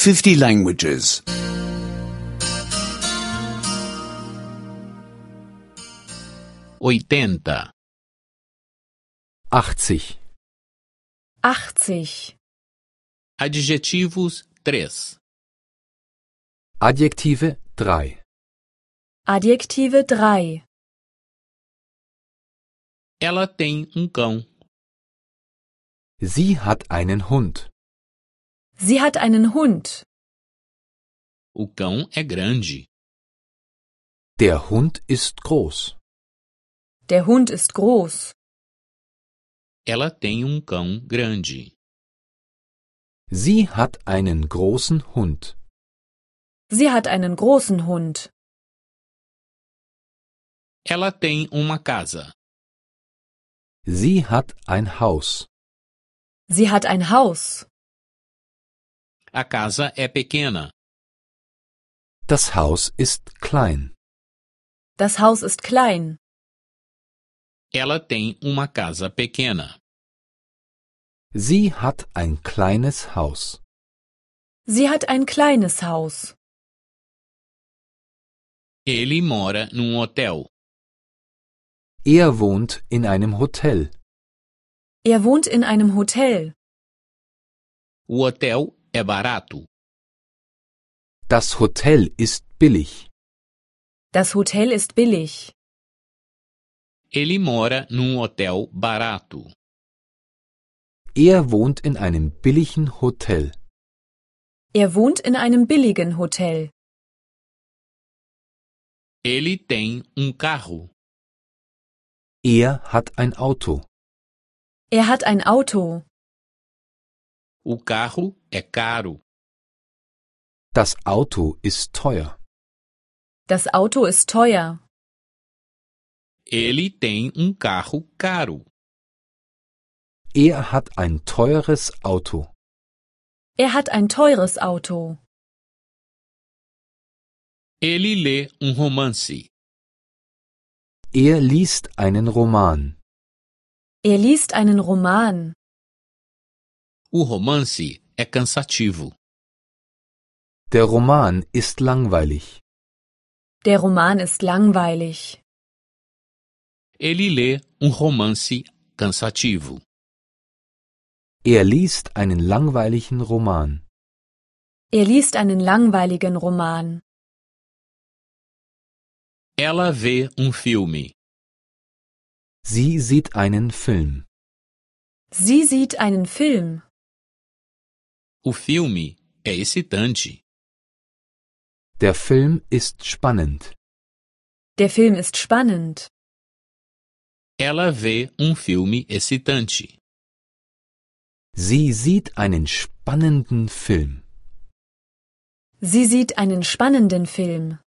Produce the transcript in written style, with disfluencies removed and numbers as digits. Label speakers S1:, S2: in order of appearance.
S1: 50 languages.
S2: 80.
S3: 80.
S4: 80.
S2: Adjetivos 3.
S3: Adjektive 3.
S4: Adjektive 3.
S2: Ela tem cão.
S3: Sie hat einen Hund.
S4: Sie hat einen Hund.
S2: O cão é grande.
S3: Der Hund ist groß.
S4: Der Hund ist groß.
S2: Ela tem cão grande.
S3: Sie hat einen großen Hund.
S4: Sie hat einen großen Hund.
S2: Ela tem uma casa.
S3: Sie hat ein Haus.
S4: Sie hat ein Haus.
S2: A casa é pequena.
S3: Das Haus ist klein.
S4: Das Haus ist klein.
S2: Ela tem uma casa pequena.
S3: Sie hat ein kleines Haus.
S4: Sie hat ein kleines Haus.
S2: Ele mora num hotel.
S3: Er wohnt in einem Hotel.
S4: Er wohnt in einem Hotel.
S2: O hotel é barato.
S3: Das Hotel ist billig.
S4: Das Hotel ist billig.
S2: Ele mora num hotel barato.
S3: Er wohnt in einem billigen Hotel.
S4: Er wohnt in einem billigen Hotel.
S2: Ele tem carro.
S3: Er hat ein Auto.
S4: Er hat ein Auto.
S2: O carro é caro.
S3: Das Auto ist teuer.
S4: Das Auto ist teuer.
S2: Ele tem carro caro.
S3: Er hat ein teures Auto.
S4: Er hat ein teures Auto.
S2: Ele lê romance.
S3: Er liest einen Roman.
S4: Er liest einen Roman.
S2: O romance é cansativo.
S3: Der Roman ist langweilig.
S4: Der Roman ist langweilig.
S2: Ele lê romance cansativo.
S3: Er liest einen langweiligen Roman.
S4: Er liest einen langweiligen Roman.
S2: Ela vê filme.
S3: Sie sieht einen Film.
S4: Sie sieht einen Film.
S2: O filme é excitante.
S3: Der Film ist spannend.
S4: Der Film ist spannend.
S2: Ela vê filme excitante.
S3: Sie sieht einen spannenden Film.
S4: Sie sieht einen spannenden Film.